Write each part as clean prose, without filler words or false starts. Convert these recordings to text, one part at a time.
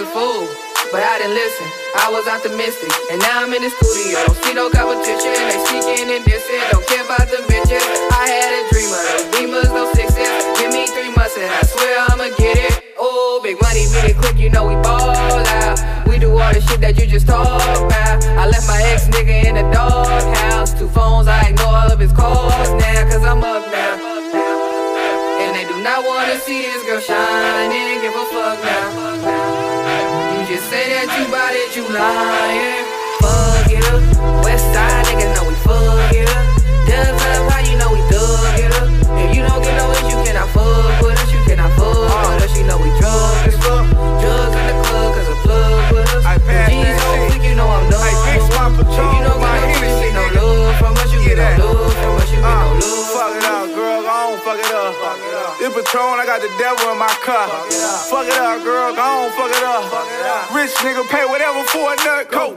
fool, but I didn't listen. I was optimistic, and now I'm in the studio. Don't see no competition, they seeking and dissing. Don't care about the bitches. I had a dream of those Beamers, no sixes. Give me 3 months and I swear I'ma get it. Oh, big money, beat it quick, you know we ball out. We do all the shit that you just talk about. I left my ex nigga in the doghouse. 2 phones, I ignore all of his calls now, cause I'm up now. And they do not wanna see this girl shining. Give a fuck now. You just say that you bout it, you lying. Fuck it up. West side niggas know we fuck it up. Dubs up, how you know we dug it up? If you don't get no itch, you cannot fuck with us. You cannot fuck with us. You know we drunk as fuck. Drugs in the club, cause a plug with us. G's on flick, you know I'm done. If you don't get no itch, you get no love from us. You get no love from us. You get no love. Fuck it up, girl, go on, fuck it up. This Patron, I got the devil in my car. Fuck it up, girl, go on, fuck it up. Rich nigga pay whatever for a nut coat.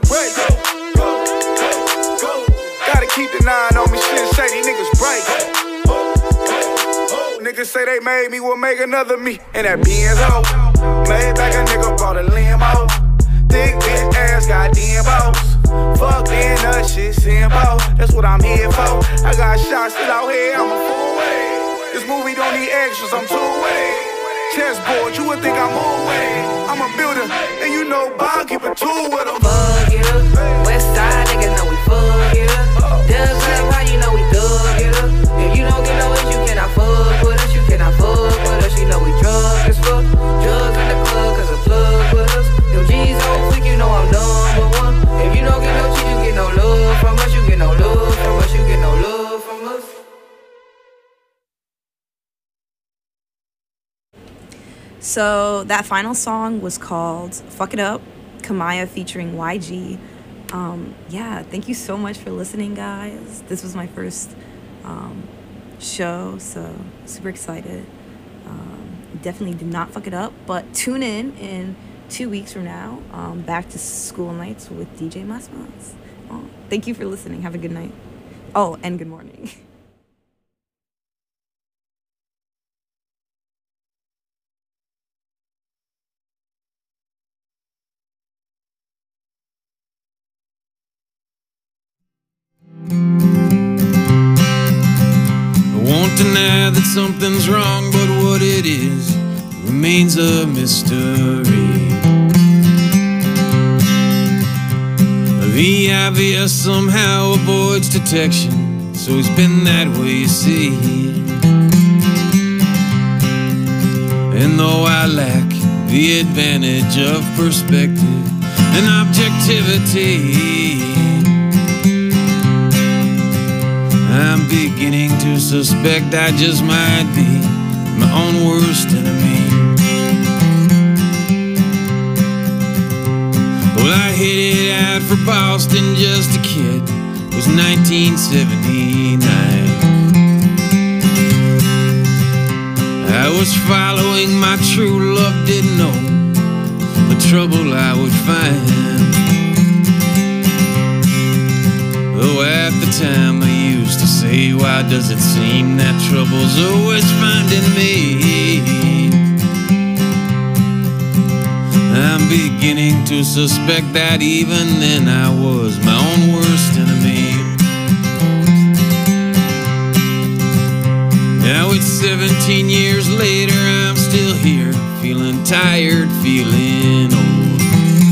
Gotta keep the 9 on me, shit, say these niggas break. Niggas say they made me, will make another me. And that Benz hoe, made back a nigga brought a limo. Thick bitch ass, goddamn boss. Fuck being that shit, simple. That's what I'm here for. I got shots still out here, I'm a full way. This movie don't need extras, I'm two-way. Chessboard, you would think I'm away. I'm a builder, and you know Bob keep a tool with him. Fuck it up, West Side niggas know we fuck it up. Dubs up, how you know we dug it up? If you don't get no itch, you cannot fuck with us. You cannot fuck with us. You know we drunk as fuck. Drugs in the club, cause a plug with us. Them G's on flick, you know I'm #1. If you don't get no cheese, you get no love from us. You get no love from us. You get no love from us. So that final song was called Fuck It Up, Kamaya featuring YG. Yeah, thank you so much for listening, guys. This was my first show, so super excited. Definitely did not fuck it up, but tune in 2 weeks from now, back to school nights with DJ Masmas. Thank you for listening. Have a good night. Oh, and good morning. Won't deny that something's wrong, but what it is remains a mystery. The obvious somehow avoids detection, so it's been that way, you see. And though I lack the advantage of perspective and objectivity, I'm beginning to suspect I just might be my own worst enemy. Well, I headed out for Boston just a kid. It was 1979. I was following my true love, didn't know the trouble I would find. Though at the time I used to say, why does it seem that trouble's always finding me? I'm beginning to suspect that even then I was my own worst enemy. Now it's 17 years later, I'm still here, feeling tired, feeling old.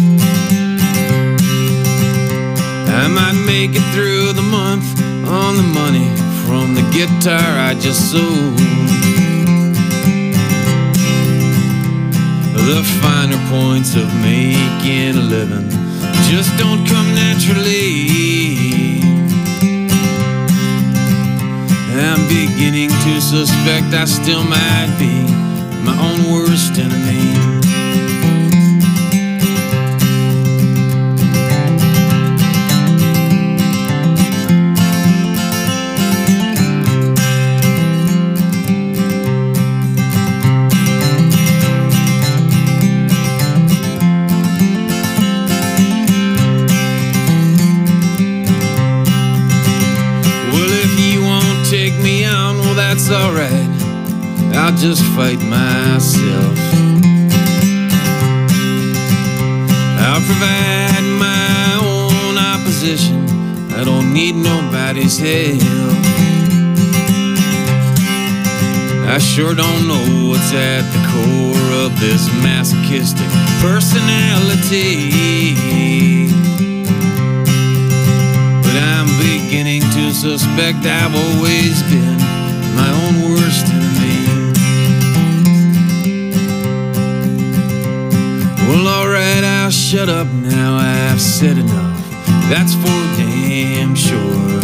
I might make it through the month on the money from the guitar I just sold. The finer points of making a living just don't come naturally. I'm beginning to suspect I still might be my own worst enemy. That's alright, I'll just fight myself. I'll provide my own opposition. I don't need nobody's help. I sure don't know what's at the core of this masochistic personality, but I'm beginning to suspect I've always been my own worst enemy. Well, alright, I'll shut up now, I've said enough, that's for damn sure.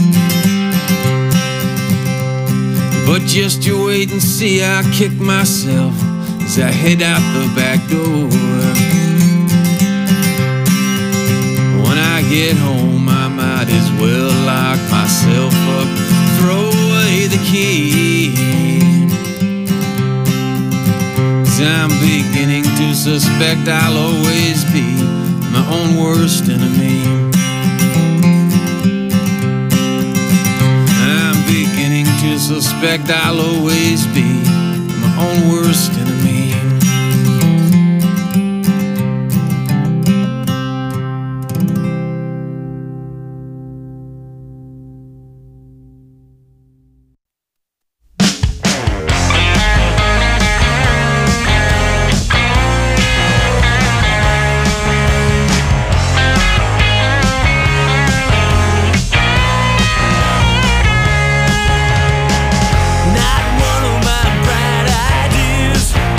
But just you wait and see, I'll kick myself as I head out the back door. When I get home, I might as well lock myself up, throw away the key, 'cause I'm beginning to suspect I'll always be my own worst enemy. To suspect I'll always be my own worst enemy. Not one of my bright ideas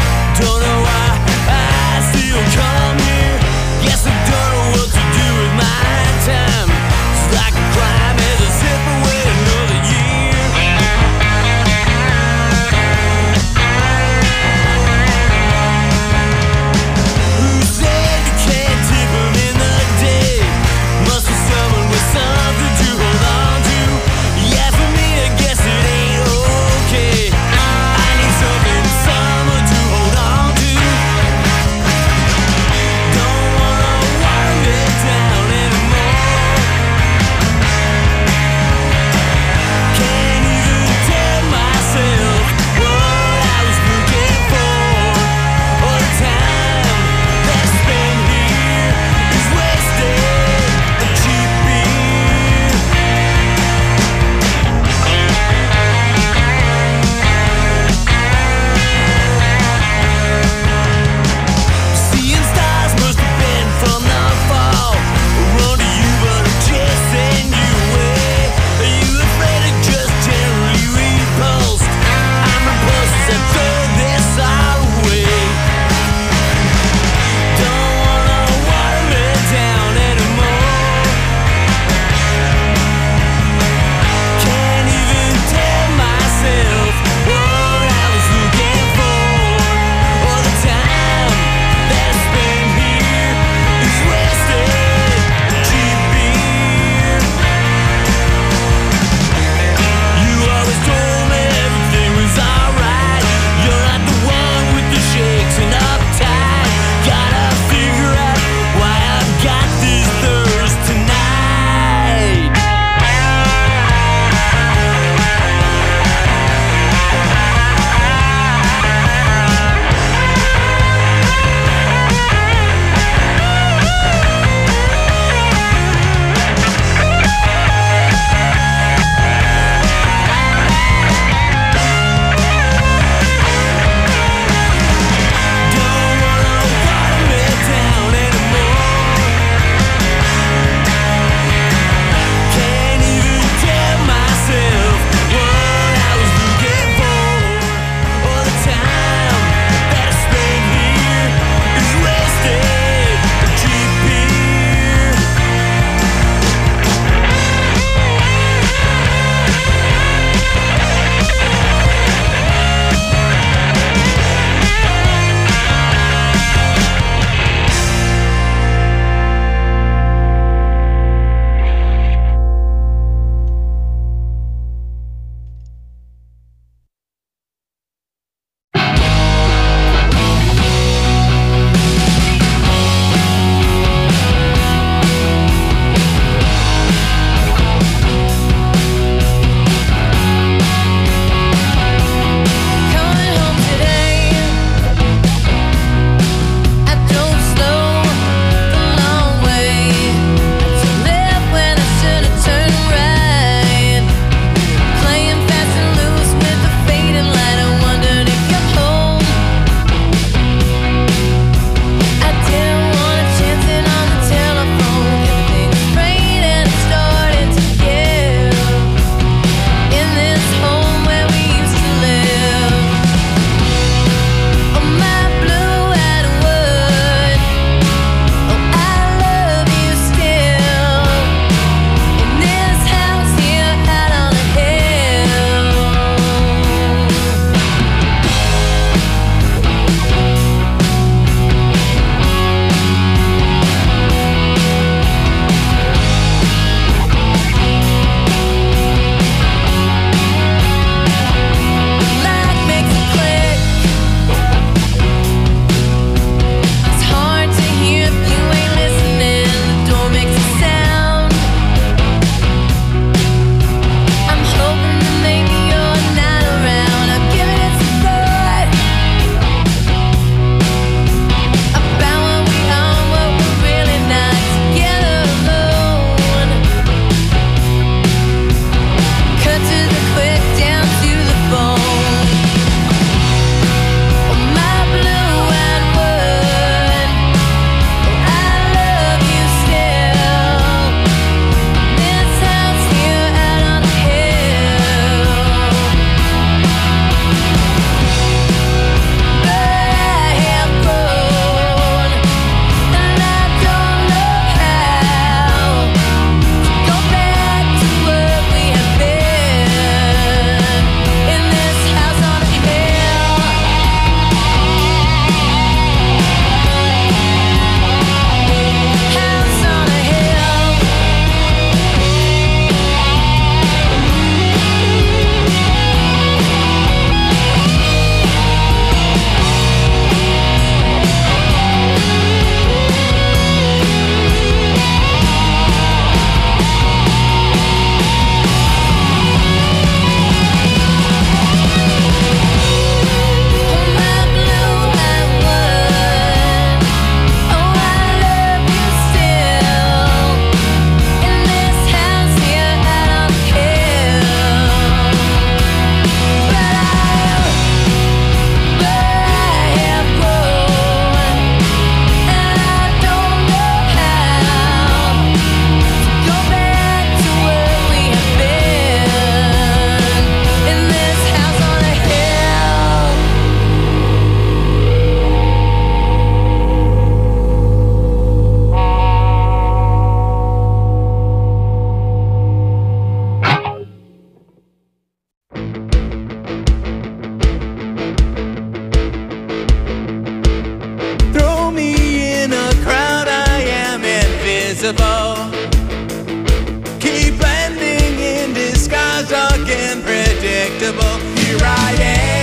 invincible. Keep blending in disguise, again predictable. Here I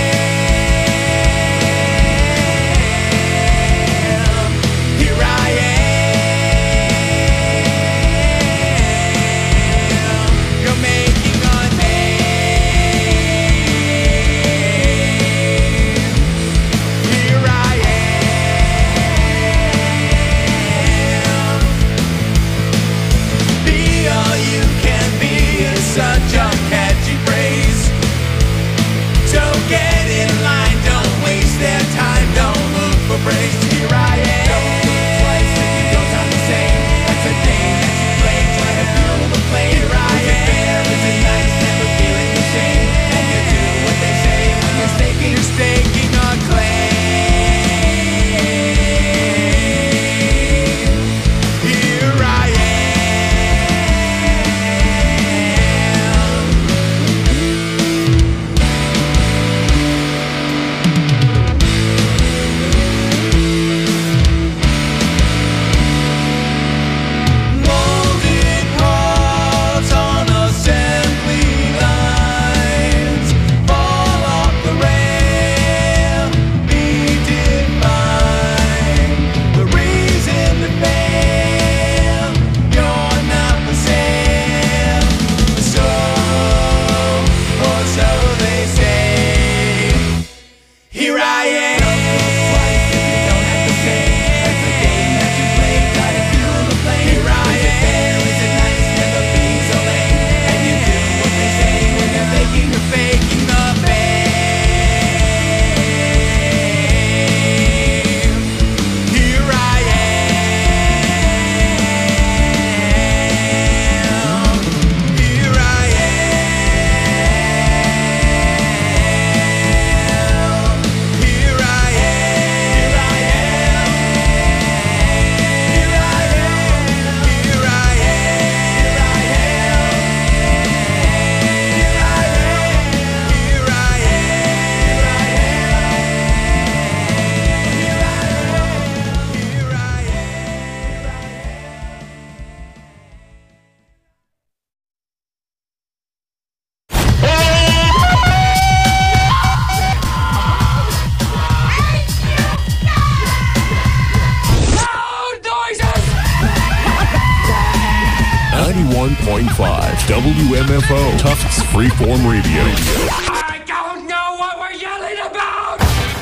am. Here I am. You're making a name. Here I am. Be all you can be is such a catchy phrase. Don't get in line, don't waste their time, don't look for praise. Here I am. Don't think twice if you don't sound the same. That's a game that you play, trying to fuel the flame. Here I am. Is it nice, never feeling the shame? And you do what they say when you're staking a claim. Here I am. Molded parts on assembly lines fall off the rail, be defined. The reason to fail, you're not for sale. So, or so they say. Here I am. Don't have to say that's the game that you play. Try to fuel the flame. Here I am. Is it nice never being so lame? And you do what they say when they're faking the fame. Here I am. Here I am. Here I WMFO, Tufts Freeform Radio. I don't know what we're yelling about!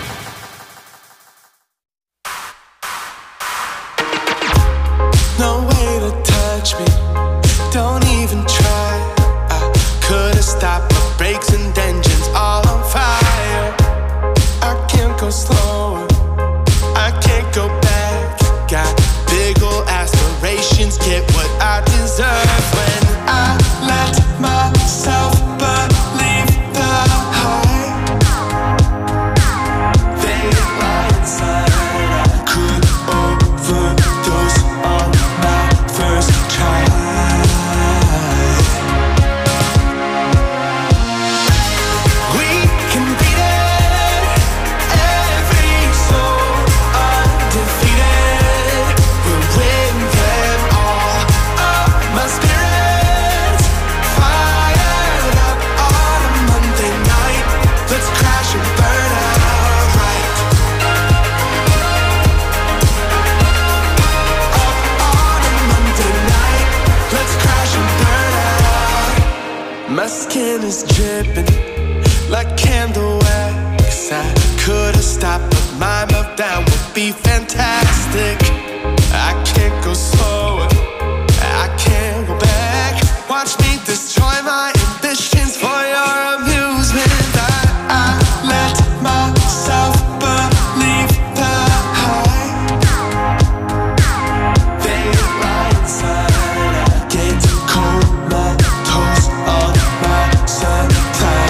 No way to touch me, don't even try. I could've stopped my brakes and engines all on fire. I can't go slower, I can't go back. Got big ol' aspirations, get what I deserve. When I let myself believe the hype, they lie inside. I could overdose on my first try. We can beat it, every soul undefeated. We'll win them all. Oh, my spirit's fired up on a Monday night. Let's crash and burn outright. Up on a Monday night. Let's crash and burn out. My skin is dripping like candle wax. I could've stopped, but my meltdown would be fantastic. I can't go slower, I can't go back. Watch me destroy my ambitions for your amusement. I let myself believe the hype. They lie inside. I get cold, my toes on my supply.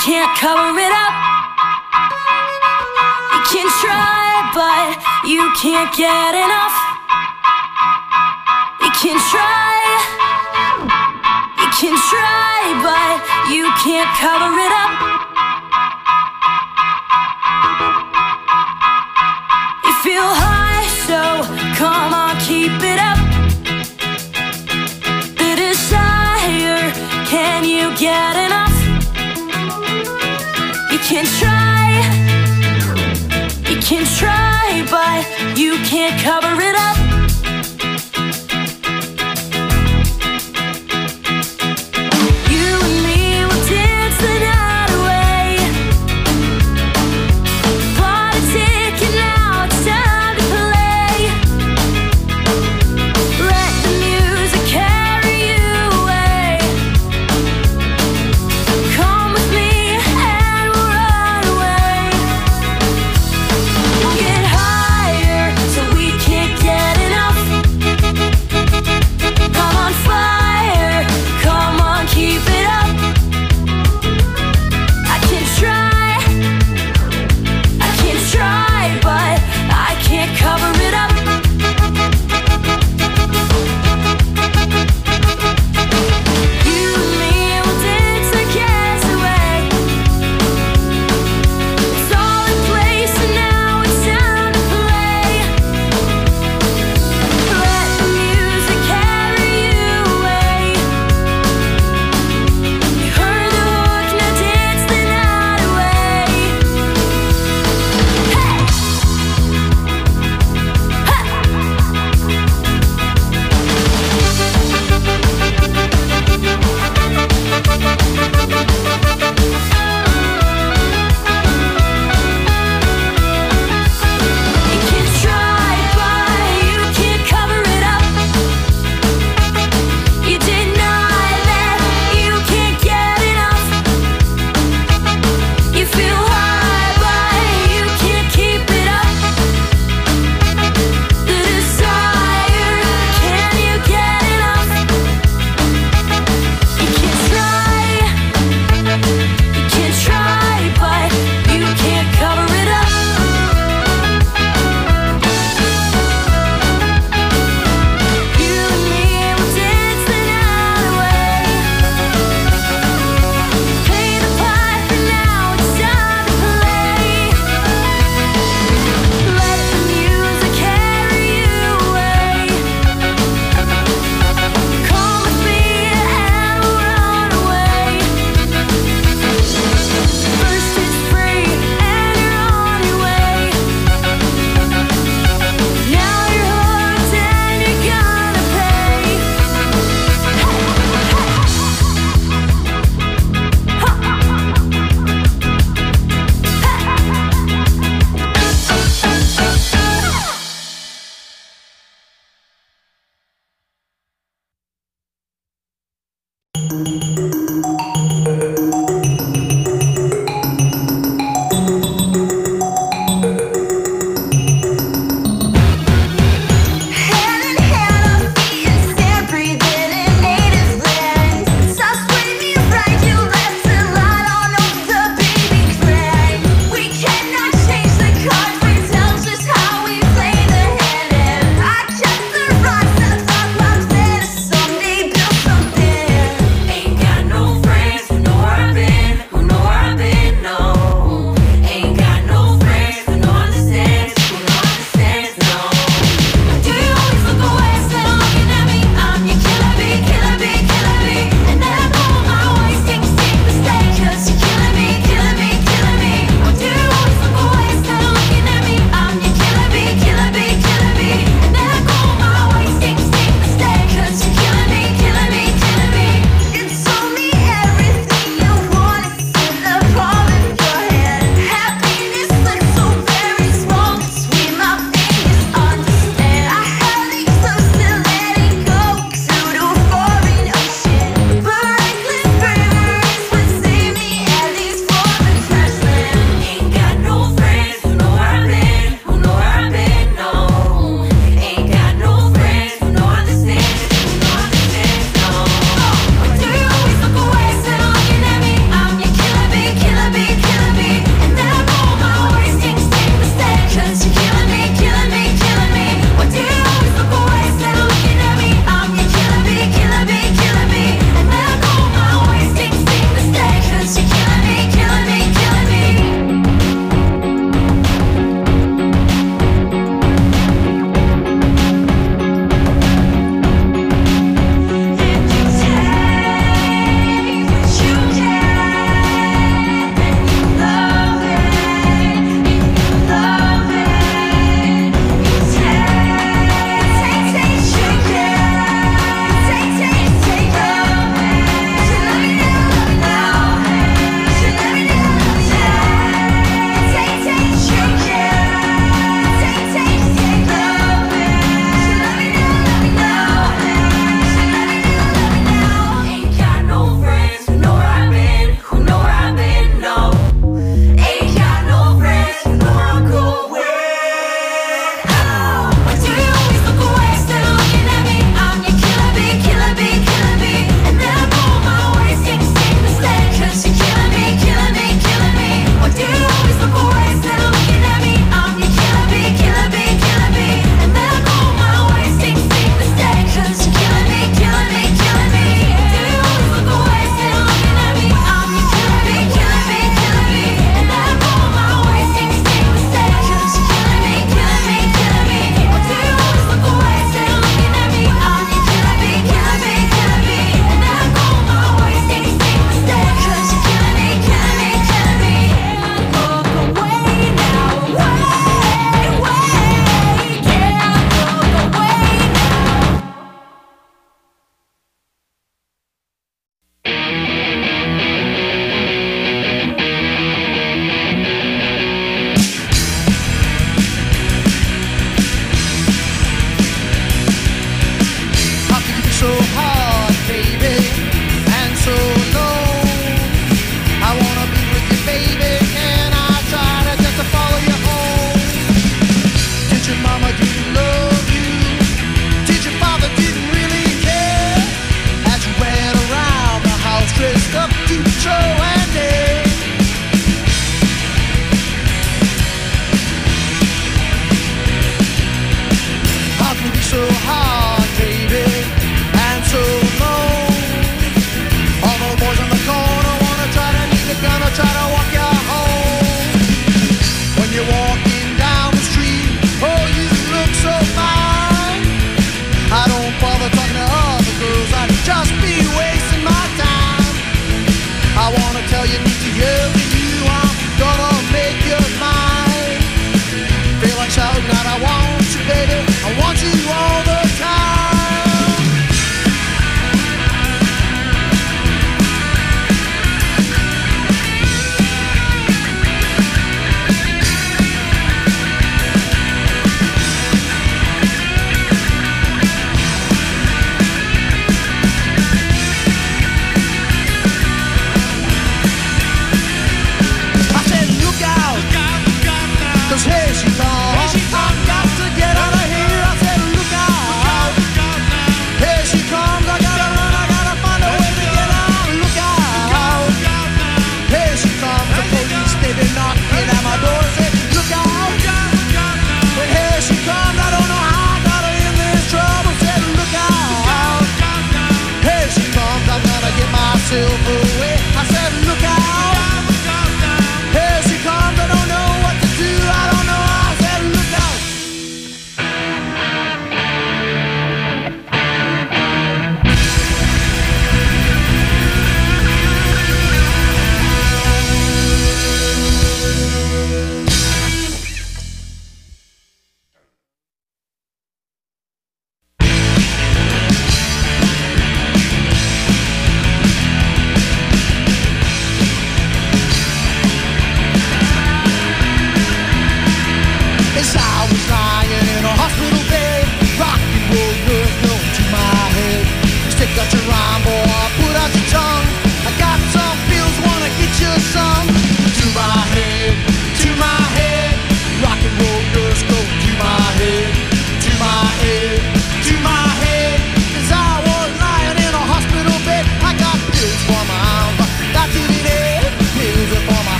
can't cover it up. You can try, but you can't get enough. You can try, but you can't cover it up. You feel high, so come on, keep it up. The desire, can you get enough? You can try, but you can't cover it up. You and me will dance the night away. Bought a ticket, now it's time to play. Let the music carry you away. Come with me and we'll run away. Get higher so we can't get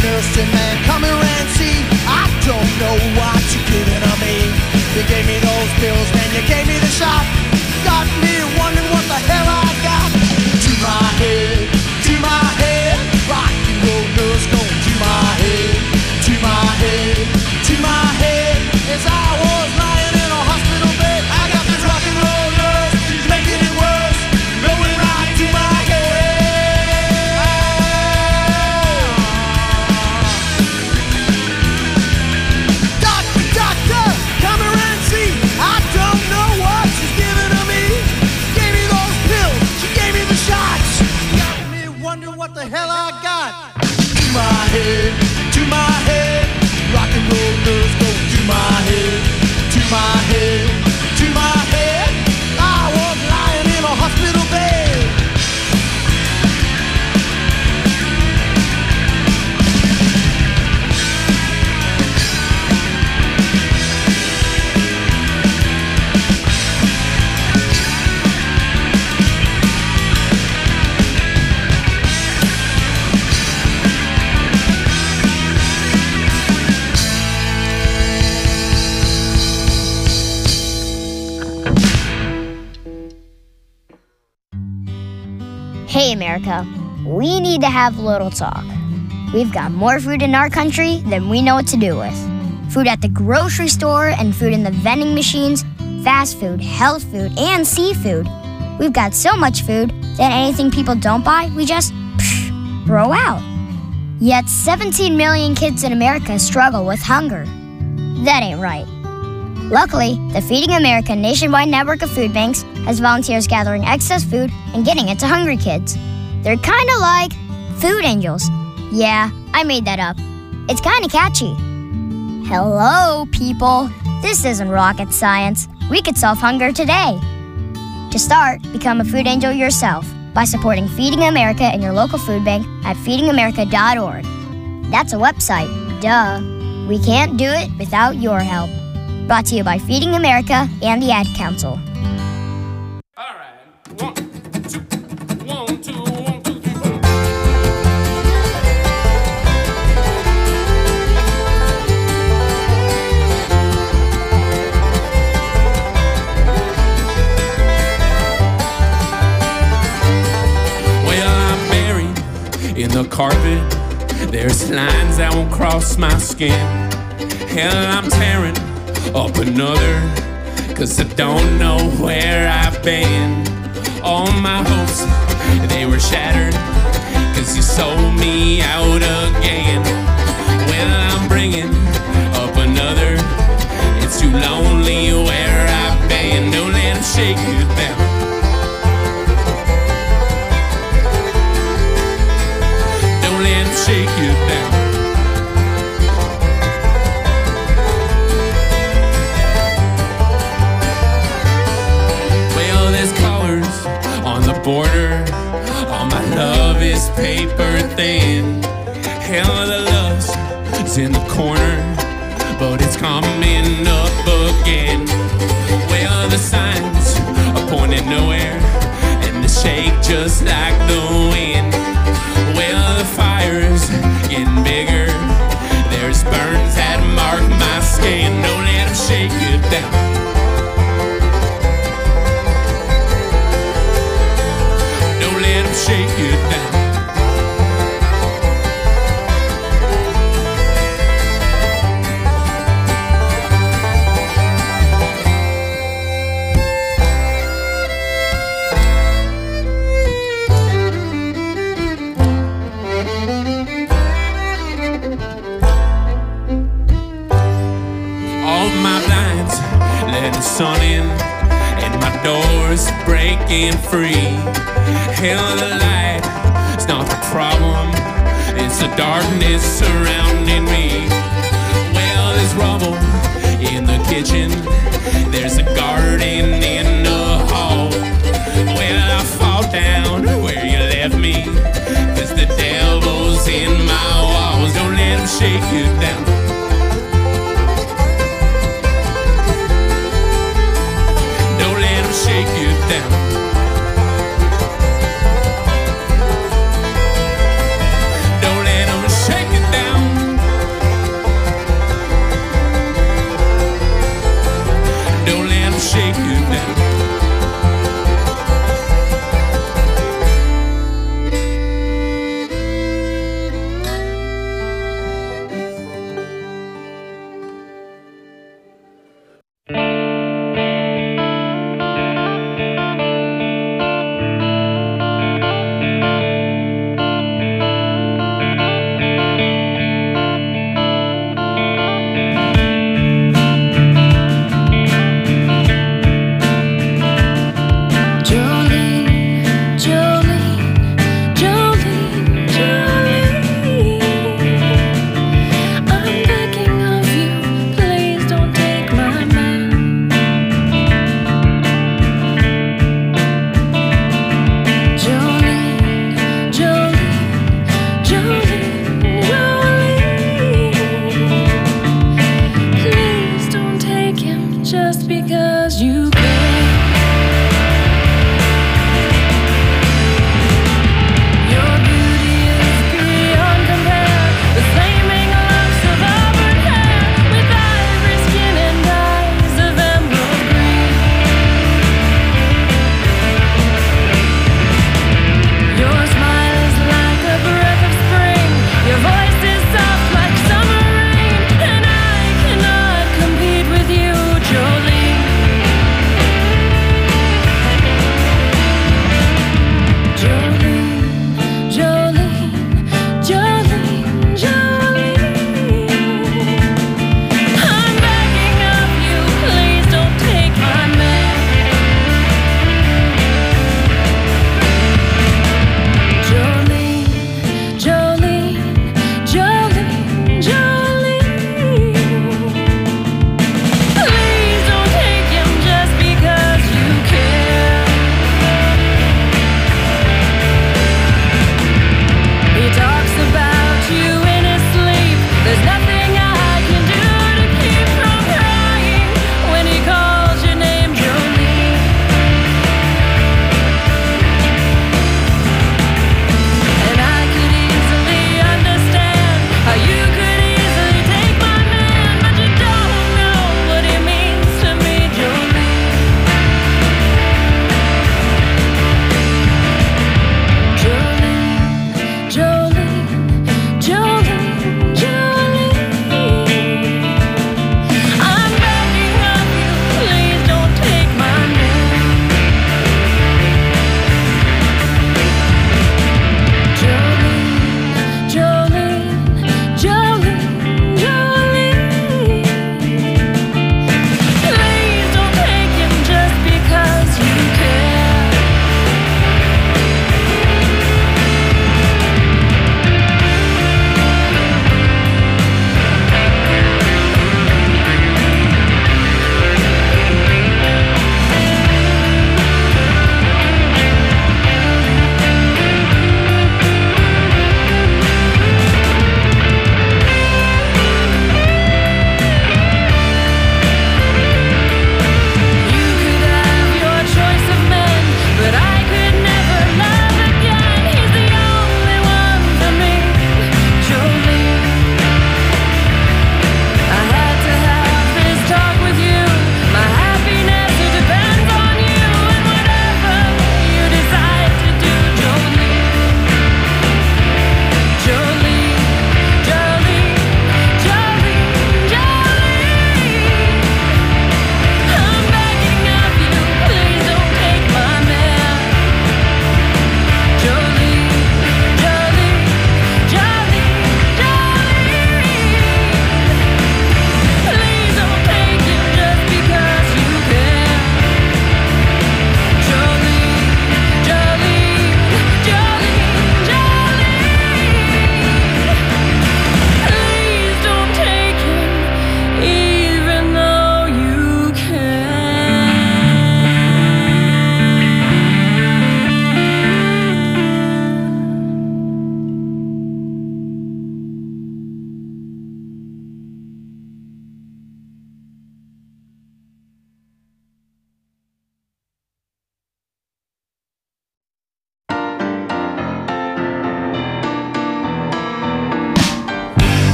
nursing man, come here and see. I don't know what you're giving to me. You gave me those pills, then you gave me the shot. Got me wondering what the hell I got. To my head, rock and roll nurse going to my head, to my head, to my head. As I was lying in a hospital bed, I got this rock and roll nurse, she's making it worse, going right to my head. Doctor, doctor, come here and see. I don't know what she's giving to me. Gave me those pills, she gave me the shots. Got me wondering what the hell I got. To my head, rock and roll nurse go to my head, to my head, to my head. I was lying in a hospital bed. Hey America, we need to have a little talk. We've got more food in our country than we know what to do with. Food at the grocery store and food in the vending machines, fast food, health food, and seafood. We've got so much food that anything people don't buy, we just throw out. Yet 17 million kids in America struggle with hunger. That ain't right. Luckily, the Feeding America nationwide network of food banks has volunteers gathering excess food and getting it to hungry kids. They're kind of like food angels. Yeah, I made that up. It's kind of catchy. Hello, people. This isn't rocket science. We could solve hunger today. To start, become a food angel yourself by supporting Feeding America in your local food bank at feedingamerica.org. That's a website, duh. We can't do it without your help. Brought to you by Feeding America and the Ad Council. All right. 1, 2, 1, 2, 1, 2, 3, 4. Well, I'm buried in the carpet. There's lines that won't cross my skin. Hell, I'm tearing up another, 'cause I don't know where I've been. All my hopes, they were shattered, 'cause you sold me out again. Well, I'm bringing up another. It's too lonely where I've been. Don't let them shake you down. Don't let them shake you down. On the border, all my love is paper thin. Hell, the lust's in the corner, but it's coming up again. Well, the signs are pointing nowhere, and they shake just like the wind. Well, the fire's getting bigger. There's burns that mark my skin. Don't let them shake you down. Shake you down. All my blinds let the sun in, and my door's breaking free. Hell, the light, it's not the problem, it's the darkness surrounding me. Well, there's rubble in the kitchen, there's a garden in the hall. Well, I fall down where you left me, 'cause the devil's in my walls. Don't let him shake you down. Don't let him shake you down. Shake it down.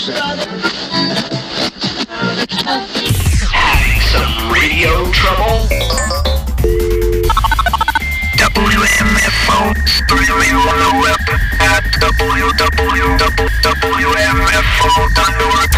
Having some radio trouble? WMFO, streaming on the web at www.wmfo.org.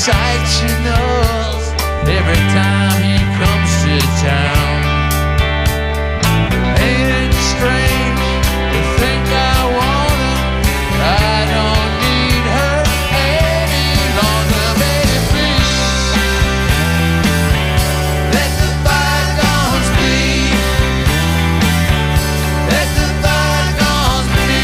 sight she knows every time he comes to town. Ain't it strange to think I want her? I don't need her any longer, baby, please. Let the bygones be. Let the bygones be.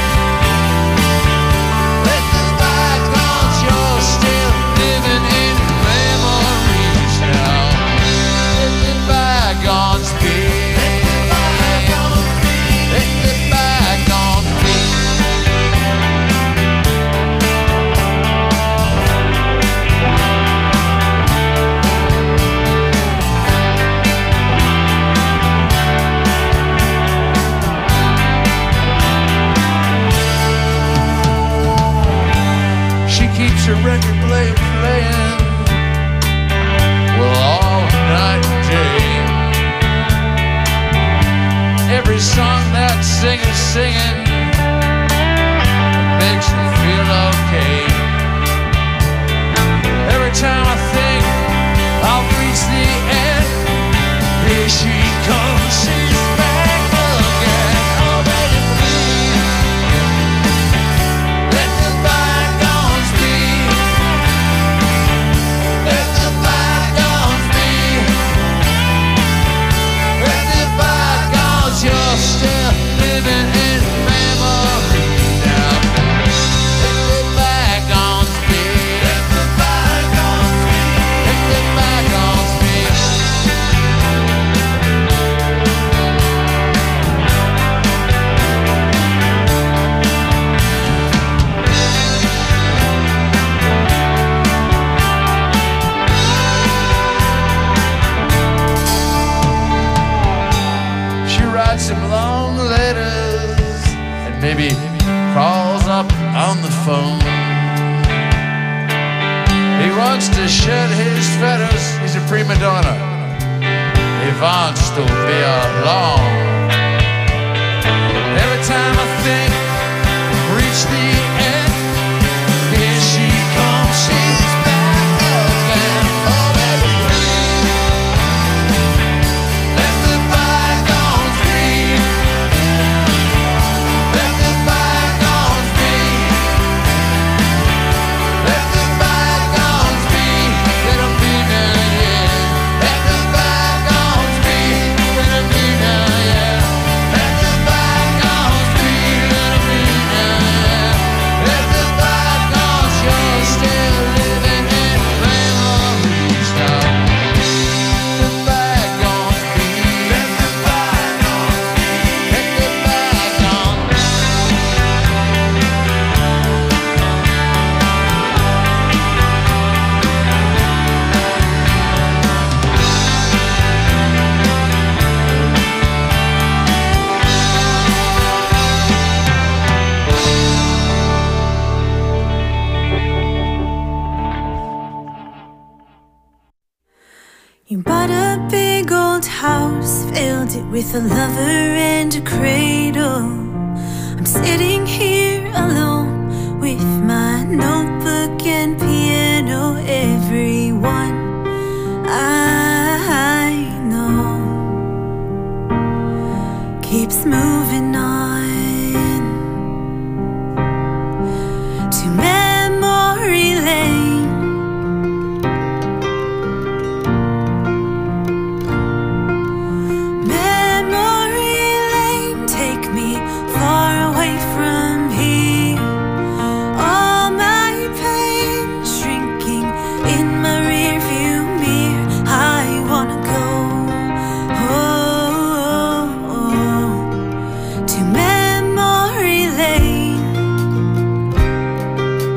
Let the bygones, you're still living in memories now. Let the bygones be. Let the bygones be. She keeps her record player playing, well, all night and day. Every song that singer's singing makes me feel okay. Every time I think I'll reach the end, here she comes, she's back again. Oh, baby, please. Let the bygones be. Let the bygones be. Let the bygones, you're still living in memory now. Let the bygones be. Let the bygones be. Let the bygones be. She writes him long letters and maybe calls up on the phone. He wants to shed his feathers, he's a prima donna. He wants to be alone. Every time I think I've reached the end, here she comes, she's back again. Oh, baby, please. Let the bygones be. Let the bygones be. Let the bygones be. Let them be now, yeah. Let the bygones be. Let them be now, yeah. Let the bygones be. Let them be now, yeah. Let the bygones, you're still living in memories now. Let the bygones be. Let the bygones be. Let the bygones. You bought a big old house, filled it with a lover and a cradle. I'm sitting here alone with my notebook and piano. Everyone I know keeps moving on to memory lane. Memory lane, take me far away from here. All my pain shrinking in my rearview mirror. I wanna go to memory lane.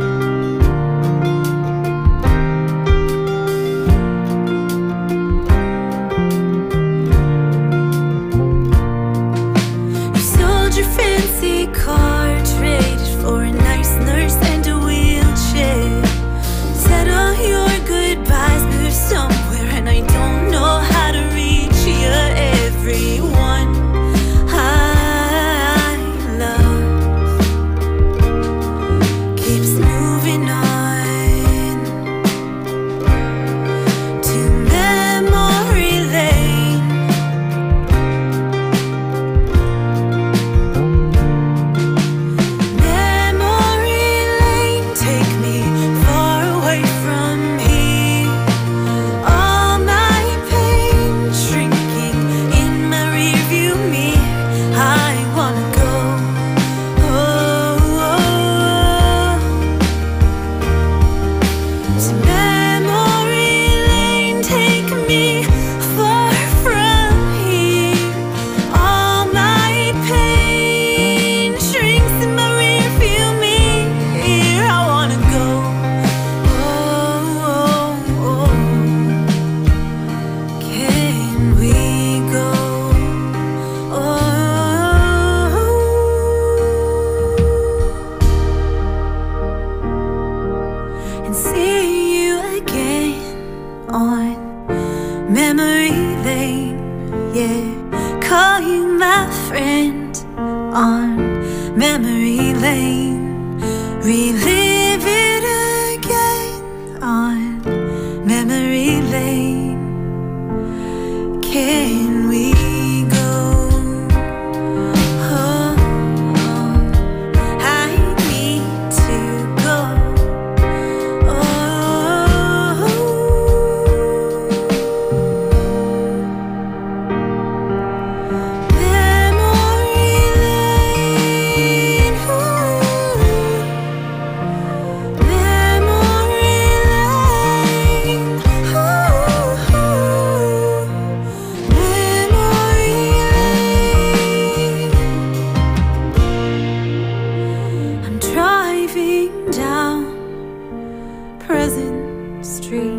Pleasant Street.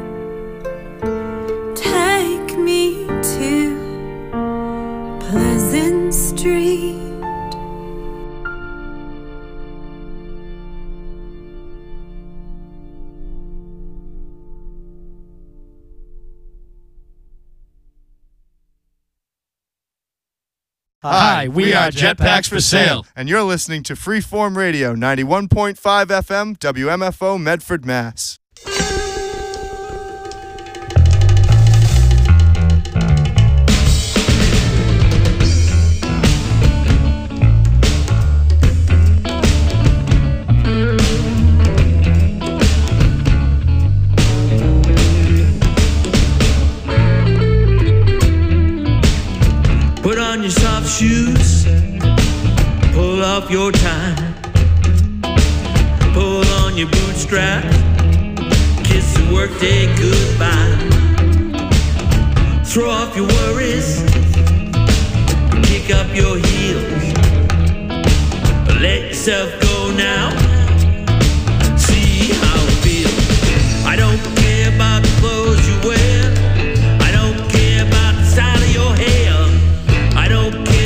Take me to Pleasant Street. Hi, we are Jetpacks for Sale. And you're listening to Freeform Radio, 91.5 FM, WMFO, Medford, Mass. Put on your soft shoes, pull off your tie, pull on your bootstrap, kiss the workday goodbye. Throw off your worries, kick up your heels, let yourself go.